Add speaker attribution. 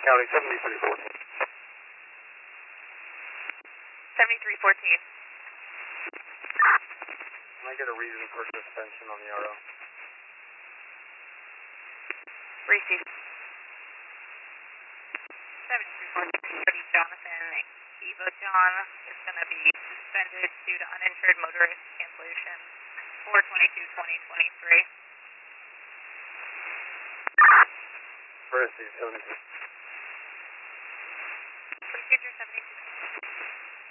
Speaker 1: County 7314.
Speaker 2: 7314.
Speaker 1: Can I get a reason for suspension on the RO?
Speaker 2: Receive. 7314, Jonathan Evo John is going to be suspended due to uninsured motorist cancellation 4/22/2023.
Speaker 1: Receive 72.
Speaker 2: Procedure 72.